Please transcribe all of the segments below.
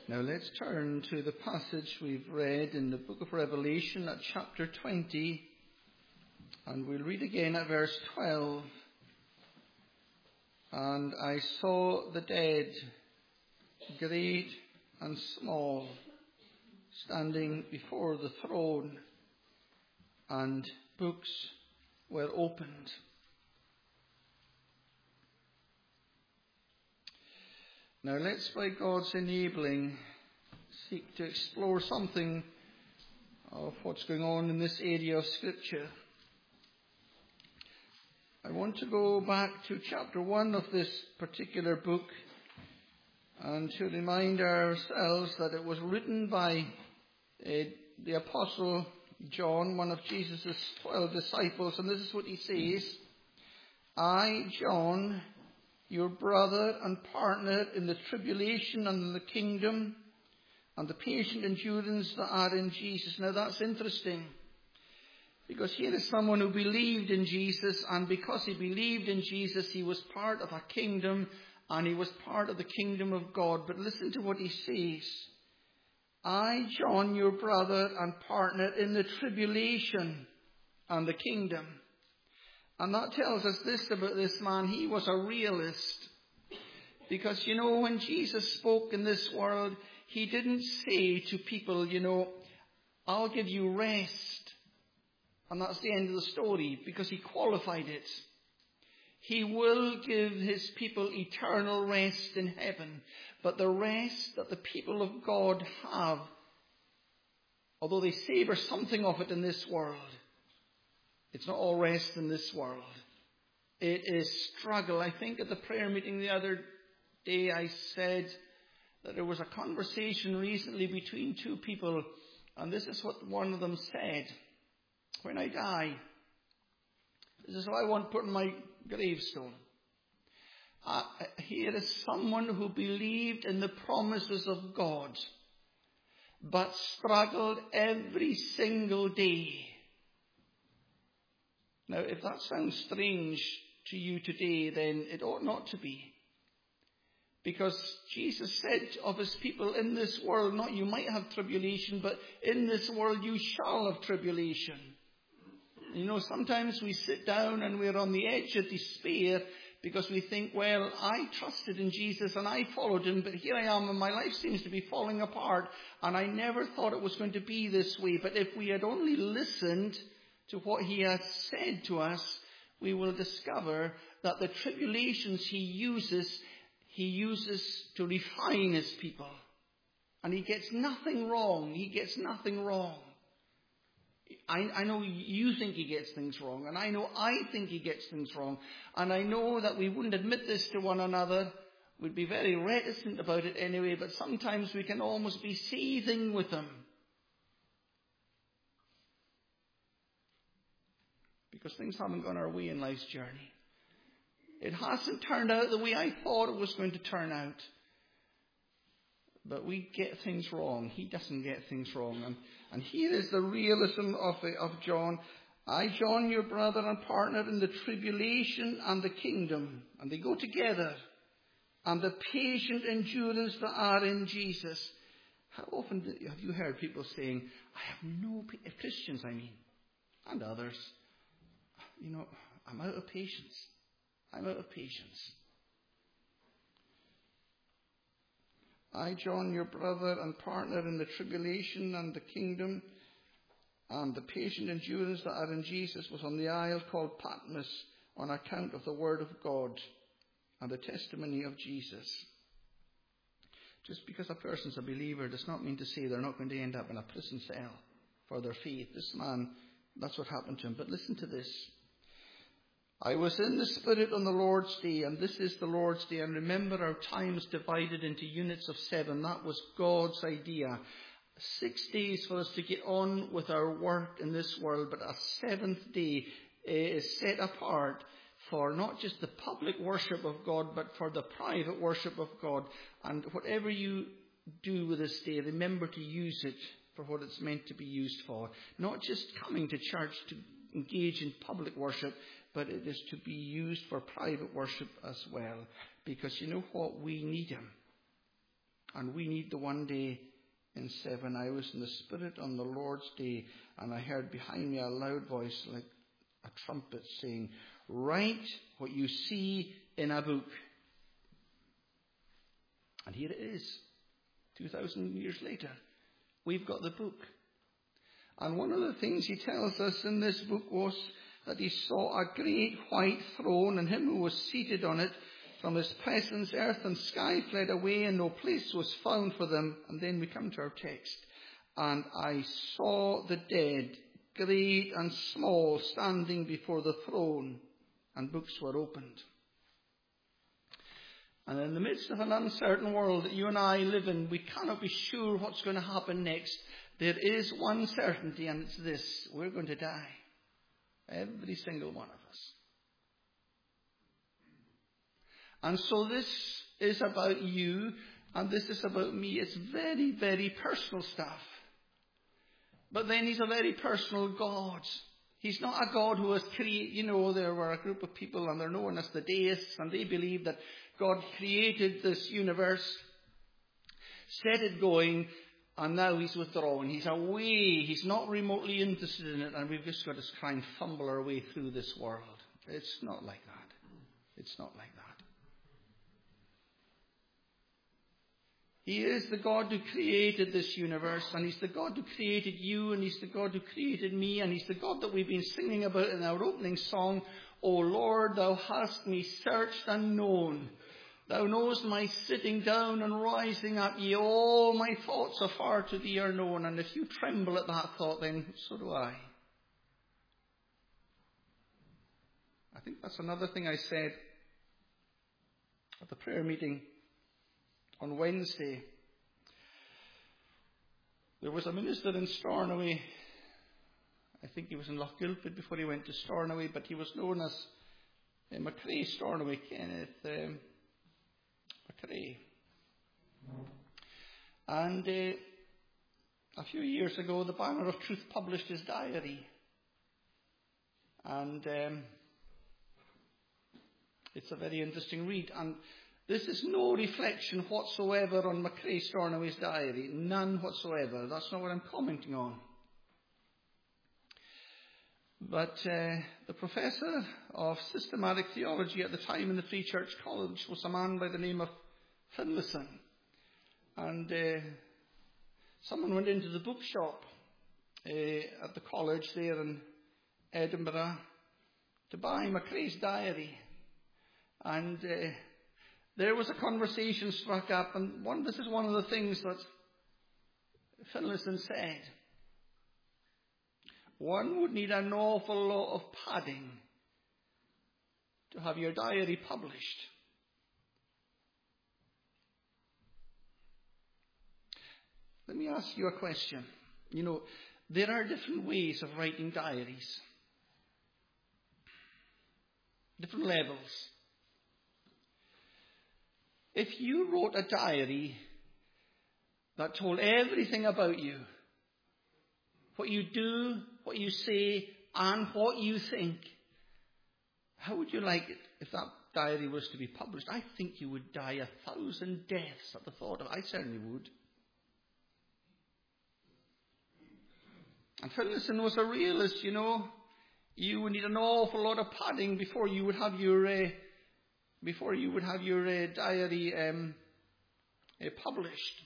Now let's turn to the passage we've read in the book of Revelation at chapter 20, and we'll read again at verse 12. And I saw the dead, great and small, standing before the throne, and books were opened. Now let's, by God's enabling, seek to explore something of what's going on in this area of Scripture. I want to go back to chapter 1 of this particular book and to remind ourselves that it was written by the Apostle John, one of Jesus' 12 disciples, and this is what he says: I, John, your brother and partner in the tribulation and the kingdom and the patient endurance that are in Jesus. Now that's interesting, because here is someone who believed in Jesus, and because he believed in Jesus, he was part of a kingdom, and he was part of the kingdom of God. But listen to what he says: I, John, your brother and partner in the tribulation and the kingdom. And that tells us this about this man: he was a realist. Because, when Jesus spoke in this world, he didn't say to people, I'll give you rest. And that's the end of the story, because he qualified it. He will give his people eternal rest in heaven. But the rest that the people of God have, although they savour something of it in this world, it's not all rest in this world. It is struggle. I think at the prayer meeting the other day I said that there was a conversation recently between two people, and this is what one of them said: when I die, this is what I want put in my gravestone. Here is someone who believed in the promises of God, but struggled every single day. Now, if that sounds strange to you today, then it ought not to be. Because Jesus said of his people, in this world, not you might have tribulation, but in this world you shall have tribulation. Sometimes we sit down and we're on the edge of despair because we think, well, I trusted in Jesus and I followed him, but here I am and my life seems to be falling apart, and I never thought it was going to be this way. But if we had only listened to what he has said to us, we will discover that the tribulations he uses to refine his people. And he gets nothing wrong. He gets nothing wrong. I know you think he gets things wrong, and I know I think he gets things wrong. And I know that we wouldn't admit this to one another. We'd be very reticent about it anyway, but sometimes we can almost be seething with him, because things haven't gone our way in life's journey. It hasn't turned out the way I thought it was going to turn out. But we get things wrong. He doesn't get things wrong. And here is the realism of John. I, John, your brother and partner in the tribulation and the kingdom. And they go together. And the patient endurance that are in Jesus. How often have you heard people saying, Christians, and others, I'm out of patience. I'm out of patience. I, John, your brother and partner in the tribulation and the kingdom and the patient endurance that are in Jesus, was on the isle called Patmos on account of the word of God and the testimony of Jesus. Just because a person's a believer does not mean to say they're not going to end up in a prison cell for their faith. This man, that's what happened to him. But listen to this. I was in the Spirit on the Lord's day, and this is the Lord's day. And remember, our time is divided into units of 7. That was God's idea. 6 days for us to get on with our work in this world, but a 7th day is set apart for not just the public worship of God, but for the private worship of God. And whatever you do with this day, remember to use it for what it's meant to be used for. Not just coming to church to engage in public worship, but it is to be used for private worship as well. Because you know what? We need him. And we need the one day in 7. I was in the Spirit on the Lord's day, and I heard behind me a loud voice like a trumpet saying, "Write what you see in a book." And here it is, 2,000 years later. We've got the book. And one of the things he tells us in this book was that he saw a great white throne, and him who was seated on it. From his presence, earth and sky fled away, and no place was found for them. And then we come to our text. And I saw the dead, great and small, standing before the throne, and books were opened. And in the midst of an uncertain world that you and I live in, we cannot be sure what's going to happen next. There is one certainty, and it's this: we're going to die. Every single one of us. And so this is about you, and this is about me. It's very, very personal stuff. But then he's a very personal God. He's not a God who has created, there were a group of people, and they're known as the deists, and they believe that God created this universe, set it going, and now he's withdrawn. He's away. He's not remotely interested in it, and we've just got to try and fumble our way through this world. It's not like that. It's not like that. He is the God who created this universe, and he's the God who created you, and he's the God who created me, and he's the God that we've been singing about in our opening song. "O Lord, thou hast me searched and known. Thou knowest my sitting down and rising up. Yea, all my thoughts afar to thee are known." And if you tremble at that thought, then so do I. I think that's another thing I said at the prayer meeting on Wednesday. There was a minister in Stornoway. I think he was in Lochgilphead before he went to Stornoway, but he was known as McCrae Stornoway, Kenneth McCrae. And a few years ago, the Banner of Truth published his diary. And it's a very interesting read. And this is no reflection whatsoever on McCrae Stornoway's diary. None whatsoever. That's not what I'm commenting on. But the professor of systematic theology at the time in the Free Church College was a man by the name of Finlayson. And someone went into the bookshop at the college there in Edinburgh to buy McCrae's diary. And there was a conversation struck up, and this is one of the things that Finlayson said. One would need an awful lot of padding to have your diary published. Let me ask you a question. There are different ways of writing diaries. Different levels. If you wrote a diary that told everything about you, what you do, what you say, and what you think, how would you like it if that diary was to be published? I think you would die 1,000 deaths at the thought of it. I certainly would. And Finlayson was a realist, You would need an awful lot of padding before you would have your diary published.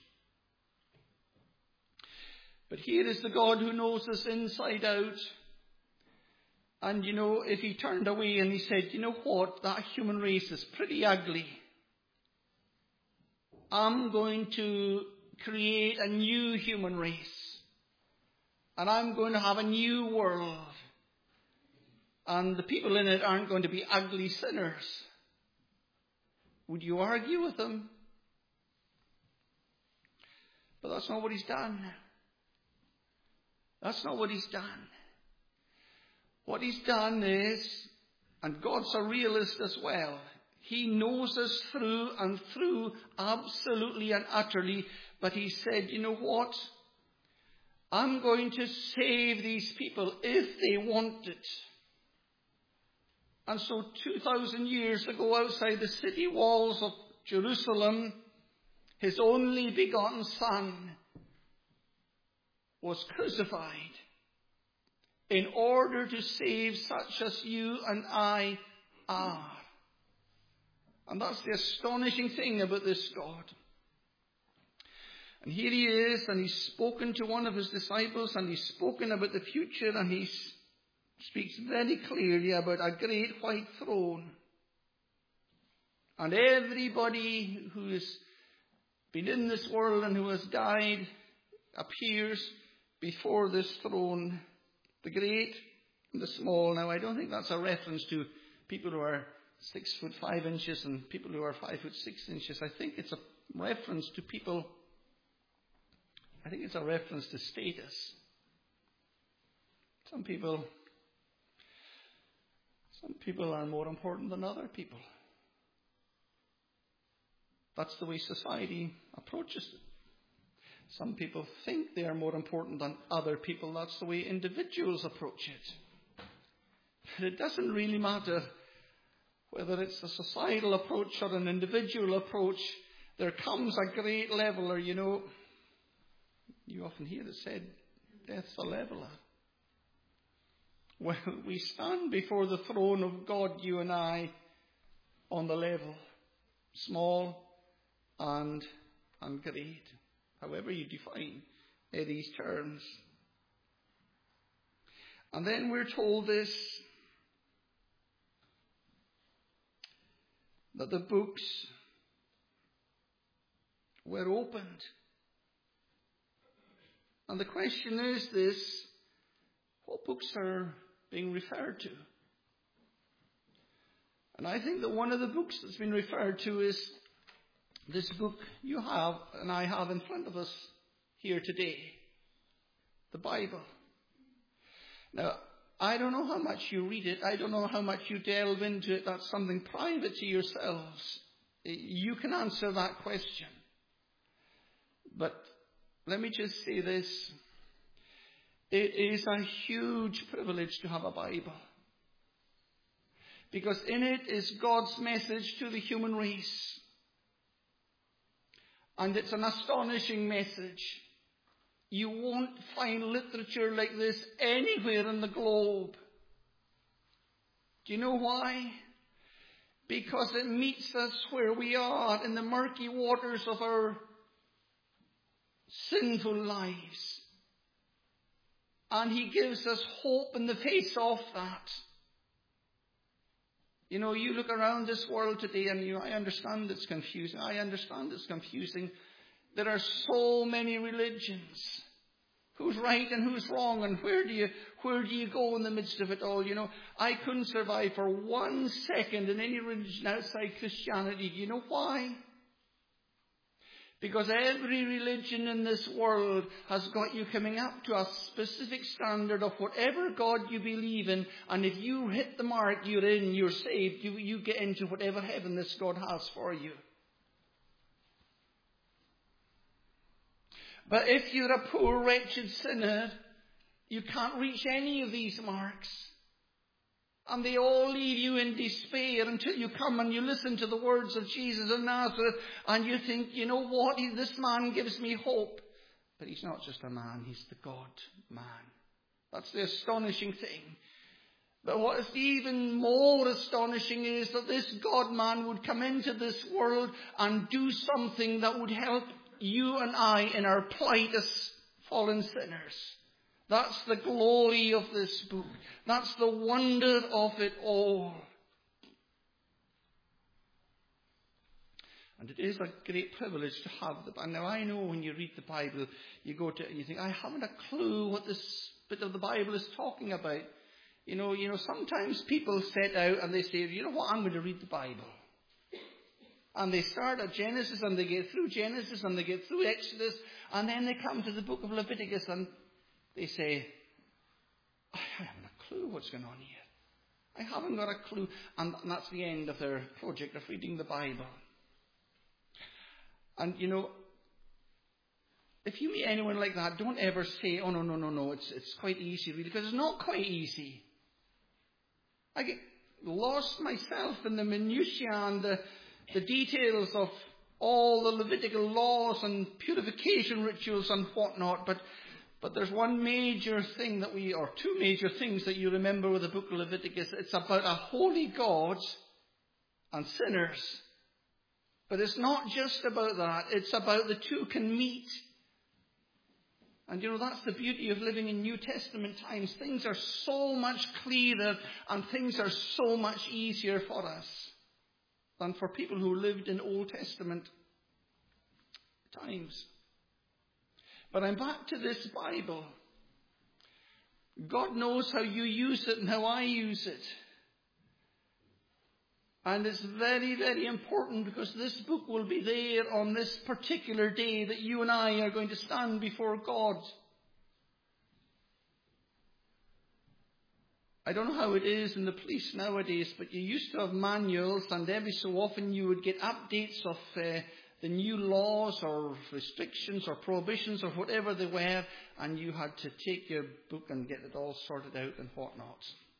But here is the God who knows us inside out. And if he turned away and he said, what, that human race is pretty ugly. I'm going to create a new human race. And I'm going to have a new world. And the people in it aren't going to be ugly sinners. Would you argue with him? But that's not what he's done. That's not what he's done. What he's done is, and God's a realist as well, he knows us through and through, absolutely and utterly, but he said, what? I'm going to save these people if they want it. And so 2,000 years ago, outside the city walls of Jerusalem, his only begotten Son, was crucified in order to save such as you and I are. And that's the astonishing thing about this God. And here he is, and he's spoken to one of his disciples, and he's spoken about the future, and he speaks very clearly about a great white throne. And everybody who has been in this world and who has died appears before this throne, the great and the small. Now, I don't think that's a reference to people who are 6'5" and people who are 5'6". I think it's a reference to people. I think it's a reference to status. Some people are more important than other people. That's the way society approaches it. Some people think they are more important than other people. That's the way individuals approach it. But it doesn't really matter whether it's a societal approach or an individual approach. There comes a great leveler, you often hear it said, death's a leveler. Well, we stand before the throne of God, you and I, on the level, small and great, however you define these terms. And then we're told this, that the books were opened. And the question is this: what books are being referred to? And I think that one of the books that's been referred to is this book you have and I have in front of us here today, the Bible. Now, I don't know how much you read it. I don't know how much you delve into it. That's something private to yourselves. You can answer that question. But let me just say this. It is a huge privilege to have a Bible. Because in it is God's message to the human race. And it's an astonishing message. You won't find literature like this anywhere in the globe. Do you know why? Because it meets us where we are, in the murky waters of our sinful lives. And he gives us hope in the face of that. You look around this world today and I understand it's confusing. There are so many religions. Who's right and who's wrong, and where do you go in the midst of it all? I couldn't survive for 1 second in any religion outside Christianity. Do you know why? Because every religion in this world has got you coming up to a specific standard of whatever God you believe in, and if you hit the mark, you're in, you're saved, you get into whatever heaven this God has for you. But if you're a poor, wretched sinner, you can't reach any of these marks. And they all leave you in despair until you come and you listen to the words of Jesus of Nazareth and you think, you know what, this man gives me hope. But he's not just a man, he's the God-man. That's the astonishing thing. But what is even more astonishing is that this God-man would come into this world and do something that would help you and I in our plight as fallen sinners. That's the glory of this book. That's the wonder of it all. And it is a great privilege to have the Bible. Now, I know when you read the Bible, you think, I haven't a clue what this bit of the Bible is talking about. Sometimes people set out and they say, you know what, I'm going to read the Bible. And they start at Genesis and they get through Genesis and they get through Exodus, and then they come to the book of Leviticus and they say, I haven't a clue what's going on here. I haven't got a clue. And that's the end of their project of reading the Bible. And if you meet anyone like that, don't ever say, oh, no, it's quite easy really, because it's not quite easy. I get lost myself in the minutiae and the details all the Levitical laws and purification rituals and whatnot. But there's one major thing or two major things that you remember with the book of Leviticus. It's about a holy God and sinners. But it's not just about that. It's about the two can meet. And that's the beauty of living in New Testament times. Things are so much clearer and things are so much easier for us than for people who lived in Old Testament times. But I'm back to this Bible. God knows how you use it and how I use it. And it's very, very important, because this book will be there on this particular day that you and I are going to stand before God. I don't know how it is in the police nowadays, but you used to have manuals, and every so often you would get updates of the new laws or restrictions or prohibitions or whatever they were, and you had to take your book and get it all sorted out and whatnot.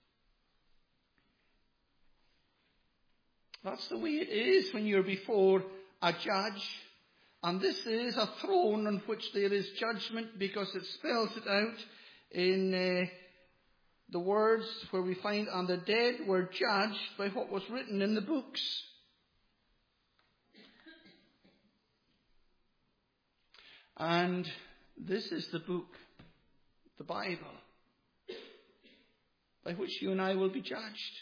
That's the way it is when you're before a judge. And this is a throne on which there is judgment, because it spells it out in the words where we find, and the dead were judged by what was written in the books. And this is the book, the Bible, by which you and I will be judged.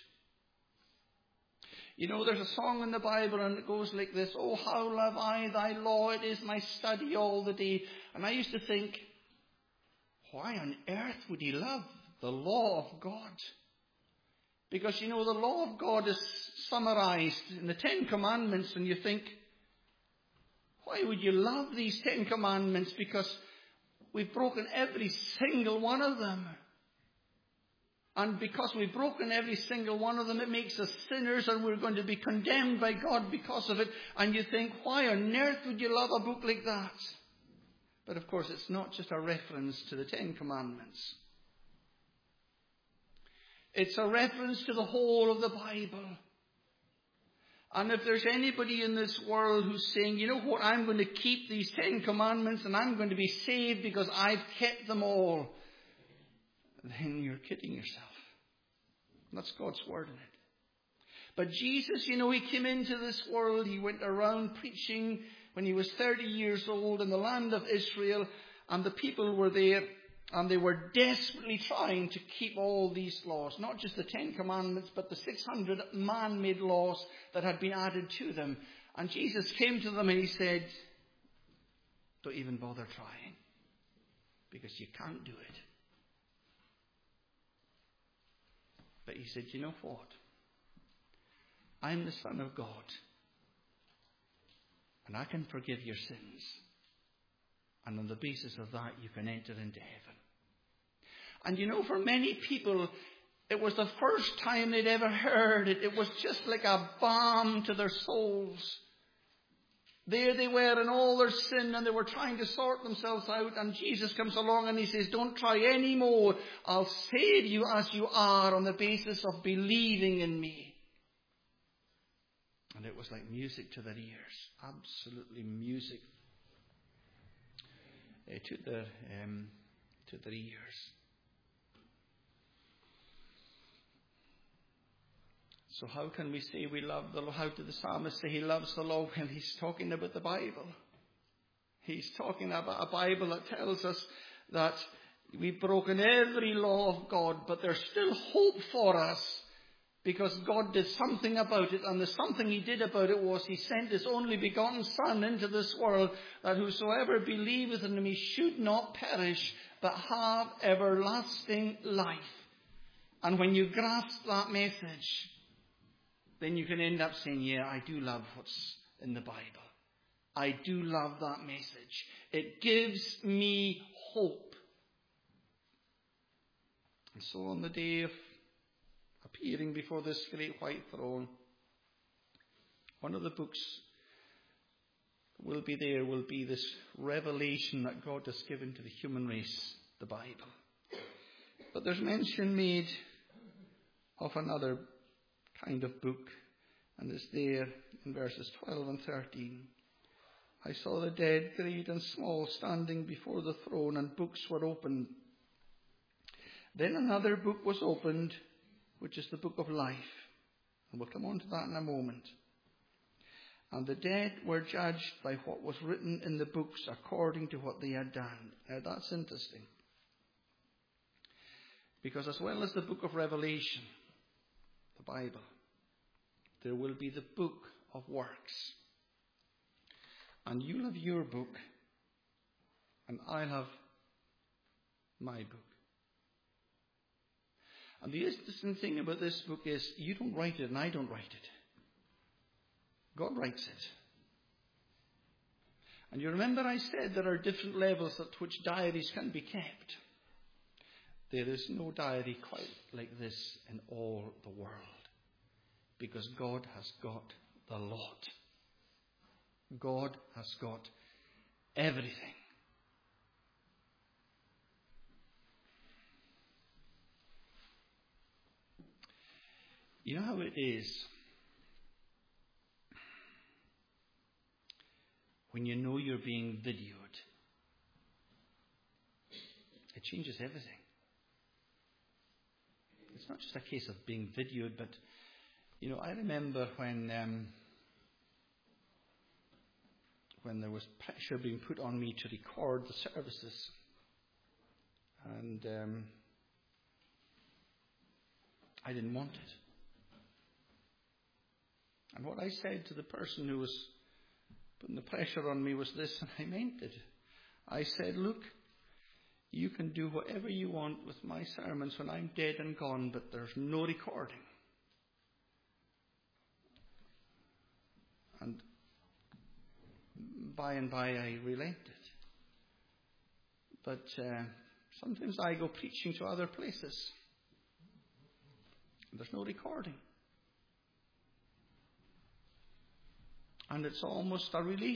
There's a song in the Bible, and it goes like this: "Oh, how love I thy law, it is my study all the day." And I used to think, why on earth would he love the law of God? Because, the law of God is summarized in the 10 Commandments, and you think, why would you love these 10 Commandments? Because we've broken every single one of them. And because we've broken every single one of them, it makes us sinners, and we're going to be condemned by God because of it. And you think, why on earth would you love a book like that? But of course, it's not just a reference to the 10 Commandments. It's a reference to the whole of the Bible. And if there's anybody in this world who's saying, you know what, I'm going to keep these 10 Commandments and I'm going to be saved because I've kept them all, then you're kidding yourself. That's God's word in it. But Jesus, he came into this world. He went around preaching when he was 30 years old in the land of Israel. And the people were there, and they were desperately trying to keep all these laws. Not just the 10 Commandments, but the 600 man-made laws that had been added to them. And Jesus came to them and he said, don't even bother trying, because you can't do it. But he said, you know what? I'm the Son of God, and I can forgive your sins. And on the basis of that, you can enter into heaven. And for many people, it was the first time they'd ever heard it. It was just like a balm to their souls. There they were in all their sin, and they were trying to sort themselves out. And Jesus comes along and he says, don't try any more. I'll save you as you are on the basis of believing in me. And it was like music to their ears. Absolutely music to their ears. So how can we say we love the law? How did the psalmist say he loves the law when he's talking about the Bible? He's talking about a Bible that tells us that we've broken every law of God, but there's still hope for us, because God did something about it, and the something he did about it was he sent his only begotten Son into this world, that whosoever believeth in him, he should not perish, but have everlasting life. And when you grasp that message, then you can end up saying, yeah, I do love what's in the Bible. I do love that message. It gives me hope. And so on the day of appearing before this great white throne, one of the books will be this revelation that God has given to the human race, the Bible. But there's mention made of another kind of book, and it's there in verses 12 and 13. I saw the dead, great and small, standing before the throne, and books were opened. Then another book was opened, which is the book of life. And we'll come on to that in a moment. And the dead were judged by what was written in the books according to what they had done. Now that's interesting. Because as well as the book of Revelation, the Bible, there will be the book of works. And you'll have your book, and I'll have my book. And the interesting thing about this book is you don't write it and I don't write it. God writes it. And you remember I said there are different levels at which diaries can be kept. There is no diary quite like this in all the world, because God has got the lot. God has got everything. You know how it is when you know you're being videoed? It changes everything. It's not just a case of being videoed, but, I remember when there was pressure being put on me to record the services. And I didn't want it. And what I said to the person who was putting the pressure on me was this, and I meant it. I said, look, you can do whatever you want with my sermons when I'm dead and gone, but there's no recording. And by and by I relented. But sometimes I go preaching to other places. There's no recording. And it's almost a relief.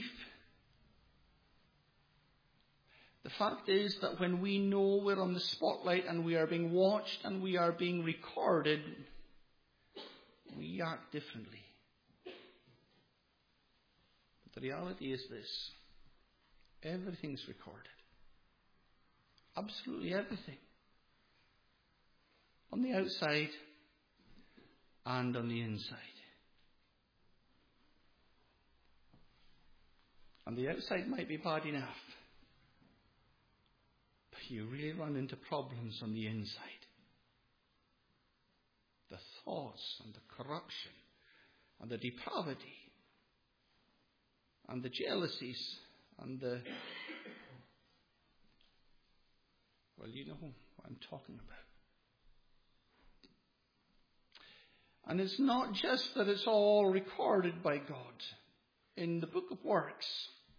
The fact is that when we know we're on the spotlight and we are being watched and we are being recorded, we act differently. But the reality is this: everything's recorded. Absolutely everything. On the outside and on the inside. And the outside might be bad enough, but you really run into problems on the inside. The thoughts and the corruption and the depravity and the jealousies and the... Well, you know what I'm talking about. And it's not just that it's all recorded by God in the book of works.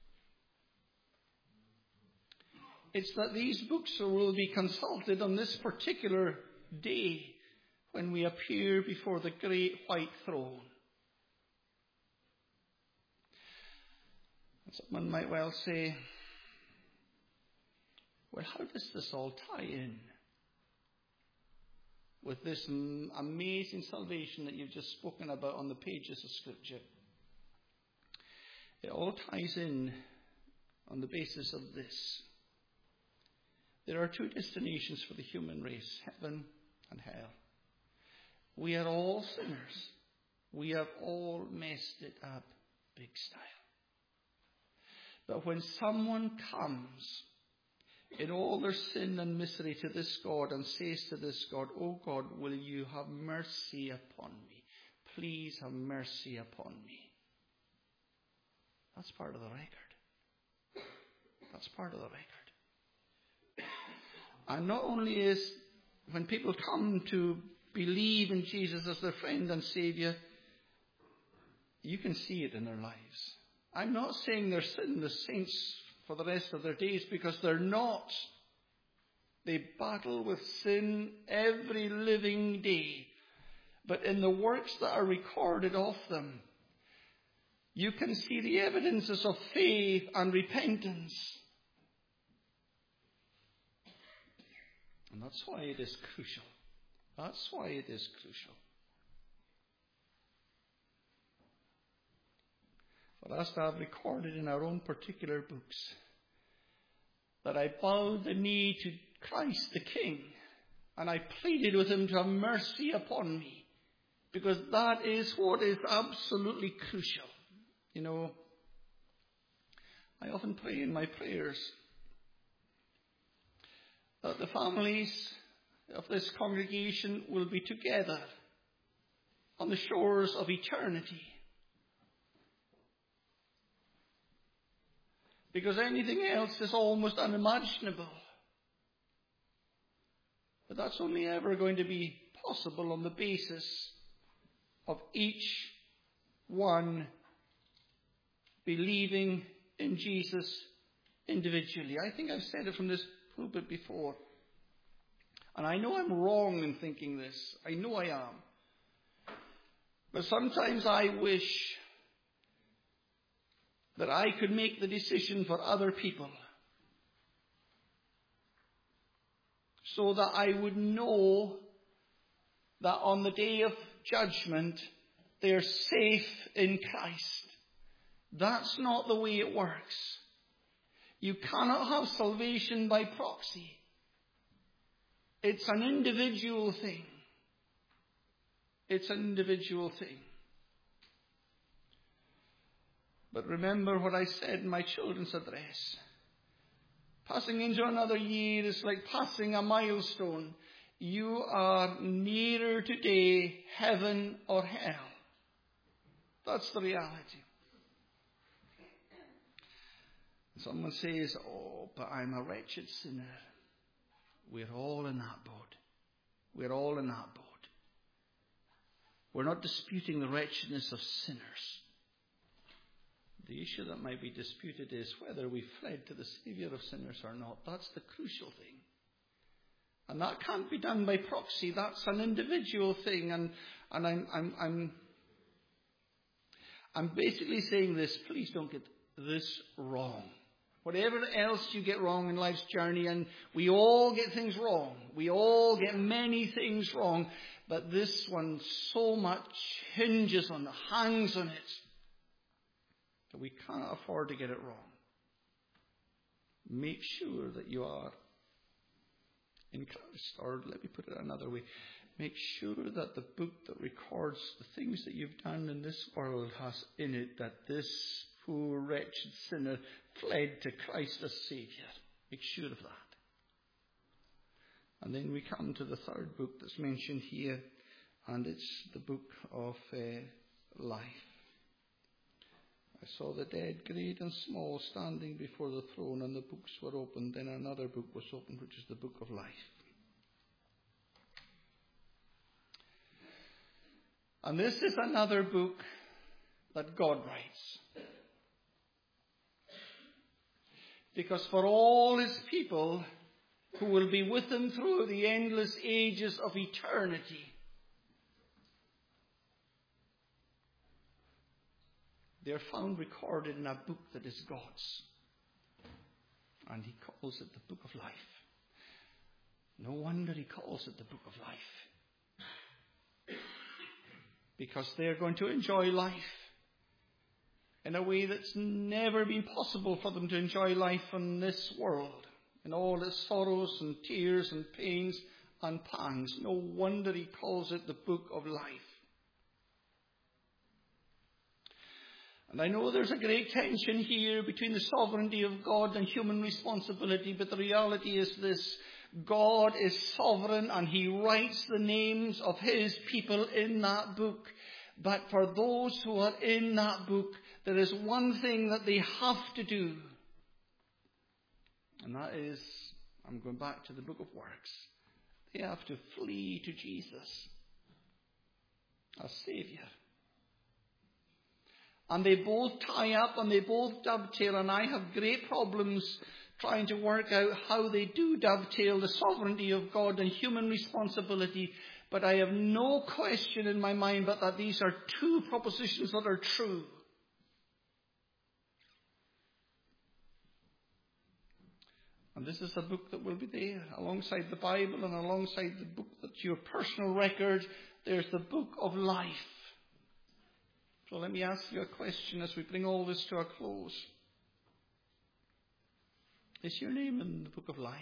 It's that these books will be consulted on this particular day when we appear before the great white throne. And someone might well say, well, how does this all tie in with this amazing salvation that you've just spoken about on the pages of Scripture? It all ties in on the basis of this. There are two destinations for the human race, heaven and hell. We are all sinners. We have all messed it up big style. But when someone comes in all their sin and misery to this God and says to this God, "Oh God, will you have mercy upon me? Please have mercy upon me." That's part of the record. That's part of the record. And not only is when people come to believe in Jesus as their friend and Saviour, you can see it in their lives. I'm not saying they're sinless saints for the rest of their days, because they're not. They battle with sin every living day. But in the works that are recorded of them, you can see the evidences of faith and repentance. And that's why it is crucial. That's why it is crucial for us to have recorded in our own particular books that I bowed the knee to Christ the King and I pleaded with him to have mercy upon me, because that is what is absolutely crucial. You know, I often pray in my prayers that the families of this congregation will be together on the shores of eternity. Because anything else is almost unimaginable. But that's only ever going to be possible on the basis of each one believing in Jesus individually. I think I've said it from this pulpit before. And I know I'm wrong in thinking this. I know I am. But sometimes I wish that I could make the decision for other people, so that I would know that on the day of judgment they're safe in Christ. That's not the way it works. You cannot have salvation by proxy. It's an individual thing. It's an individual thing. But remember what I said in my children's address. Passing into another year is like passing a milestone. You are nearer today heaven or hell. That's the reality. Someone says, "Oh, but I'm a wretched sinner." We're all in that boat. We're all in that boat. We're not disputing the wretchedness of sinners. The issue that might be disputed is whether we fled to the Saviour of sinners or not. That's the crucial thing. And that can't be done by proxy. That's an individual thing. And I'm basically saying this. Please don't get this wrong. Whatever else you get wrong in life's journey, and we all get things wrong. We all get many things wrong. But this one so much hinges on, hangs on it, that we cannot afford to get it wrong. Make sure that you are in Christ. Or let me put it another way. Make sure that the book that records the things that you've done in this world has in it that this poor wretched sinner fled to Christ as Saviour. Make sure of that. And then we come to the third book that's mentioned here, and it's the book of life. I saw the dead, great and small, standing before the throne, and the books were opened. Then another book was opened, which is the book of life. And this is another book that God writes. Because for all his people who will be with him through the endless ages of eternity, they are found recorded in a book that is God's. And he calls it the book of life. No wonder he calls it the book of life. Because they're going to enjoy life in a way that's never been possible for them to enjoy life in this world, in all its sorrows and tears and pains and pangs. No wonder he calls it the book of life. And I know there's a great tension here between the sovereignty of God and human responsibility, but the reality is this: God is sovereign and he writes the names of his people in that book. But for those who are in that book, there is one thing that they have to do. And that is, I'm going back to the book of works. They have to flee to Jesus as Saviour. And they both tie up and they both dovetail, and I have great problems trying to work out how they do dovetail, the sovereignty of God and human responsibility. But I have no question in my mind but that these are two propositions that are true. And this is a book that will be there alongside the Bible and alongside the book that's your personal record. There's the book of life. So let me ask you a question as we bring all this to a close. Is your name in the book of life?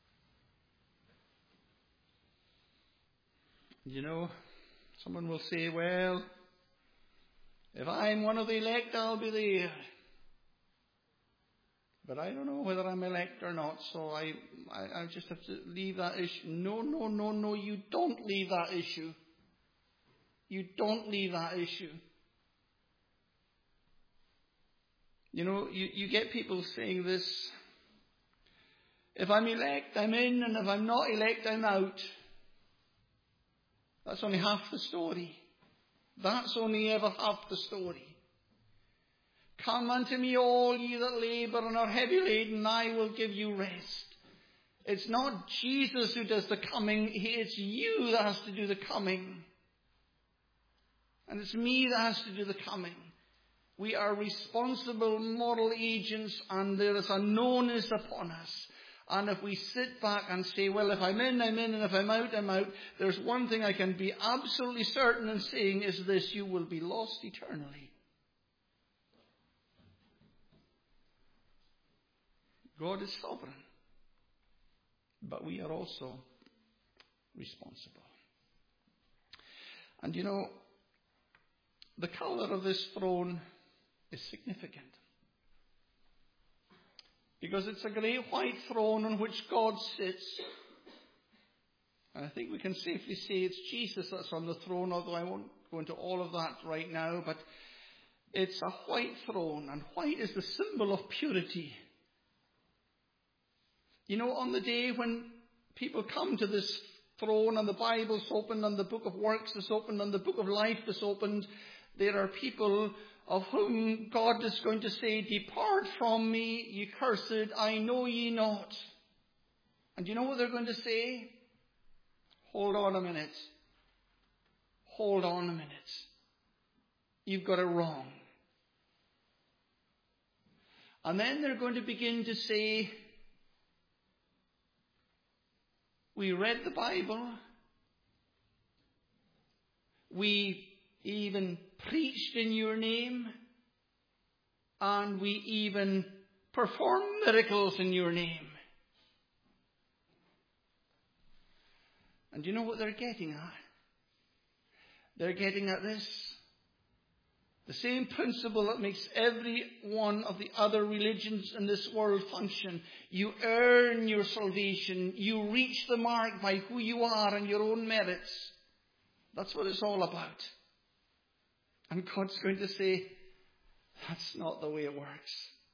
You know, someone will say, well, if I'm one of the elect, I'll be there. But I don't know whether I'm elect or not, so I just have to leave that issue. No, you don't leave that issue. You don't leave that issue. You know, you get people saying this, if I'm elect, I'm in, and if I'm not elect, I'm out. That's only half the story. That's only ever half the story. Come unto me all ye that labour and are heavy laden, and I will give you rest. It's not Jesus who does the coming, it's you that has to do the coming. And it's me that has to do the coming. We are responsible moral agents, and there is a knownness upon us. And if we sit back and say, well, if I'm in, I'm in, and if I'm out, I'm out, there's one thing I can be absolutely certain in saying is this: you will be lost eternally. God is sovereign, but we are also responsible. And you know, the colour of this throne is significant, because it's a great white throne on which God sits. And I think we can safely say it's Jesus that's on the throne, although I won't go into all of that right now. But it's a white throne, and white is the symbol of purity. You know, on the day when people come to this throne and the Bible's opened and the book of works is opened and the book of life is opened, there are people of whom God is going to say, depart from me, ye cursed, I know ye not. And you know what they're going to say? Hold on a minute. Hold on a minute. You've got it wrong. And then they're going to begin to say, we read the Bible. We even preached in your name. And we even performed miracles in your name. And you know what they're getting at? They're getting at this. The same principle that makes every one of the other religions in this world function. You earn your salvation. You reach the mark by who you are and your own merits. That's what it's all about. And God's going to say, that's not the way it works.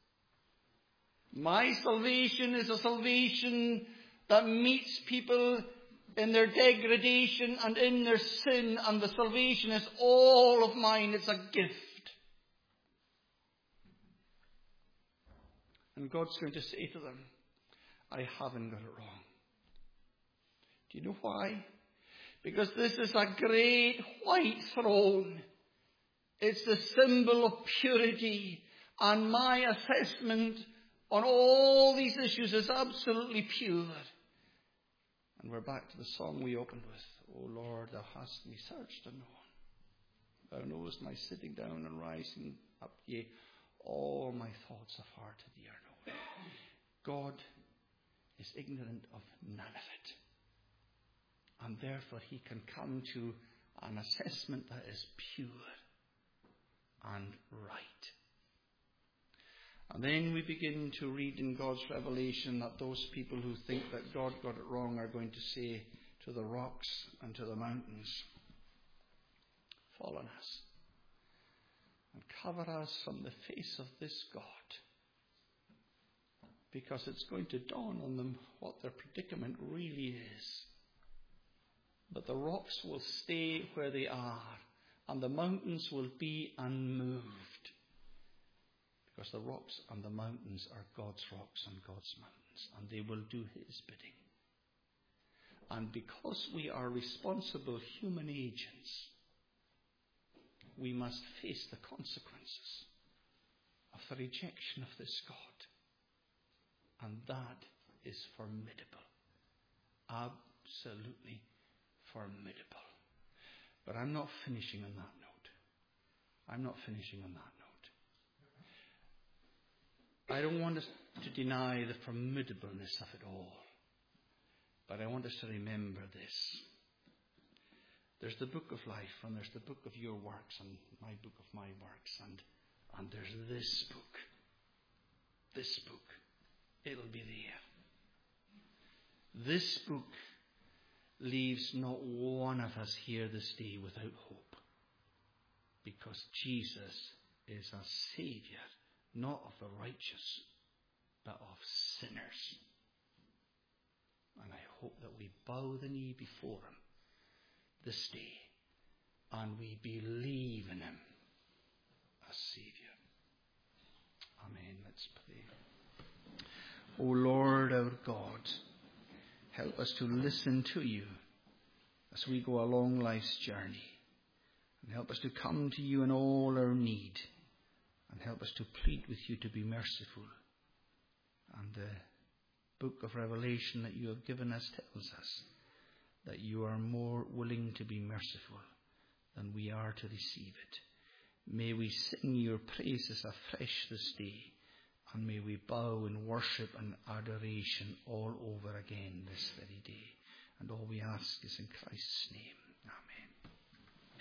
My salvation is a salvation that meets people in their degradation and in their sin, and the salvation is all of mine. It's a gift. And God's going to say to them, I haven't got it wrong. Do you know why? Because this is a great white throne. It's the symbol of purity, and my assessment on all these issues is absolutely pure. And we're back to the song we opened with. O Lord, thou hast me searched and known. Thou knowest my sitting down and rising up. Yea, all my thoughts of heart to thee are known. God is ignorant of none of it. And therefore he can come to an assessment that is pure and right. And then we begin to read in God's revelation that those people who think that God got it wrong are going to say to the rocks and to the mountains, fall on us and cover us from the face of this God. Because it's going to dawn on them what their predicament really is. That the rocks will stay where they are and the mountains will be unmoved. Because the rocks and the mountains are God's rocks and God's mountains, and they will do his bidding. And because we are responsible human agents, we must face the consequences of the rejection of this God. And that is formidable. Absolutely formidable. But I'm not finishing on that note. I'm not finishing on that note. I don't want us to deny the formidableness of it all. But I want us to remember this. There's the book of life, and there's the book of your works, and my book of my works, and there's this book. This book. It'll be there. This book leaves not one of us here this day without hope. Because Jesus is a Saviour, not of the righteous, but of sinners. And I hope that we bow the knee before him this day, and we believe in him as Saviour. Amen. Let's pray. O Lord our God, help us to listen to you as we go along life's journey. And help us to come to you in all our need. And help us to plead with you to be merciful. And the book of Revelation that you have given us tells us that you are more willing to be merciful than we are to receive it. May we sing your praises afresh this day, and may we bow in worship and adoration all over again this very day. And all we ask is in Christ's name. Amen.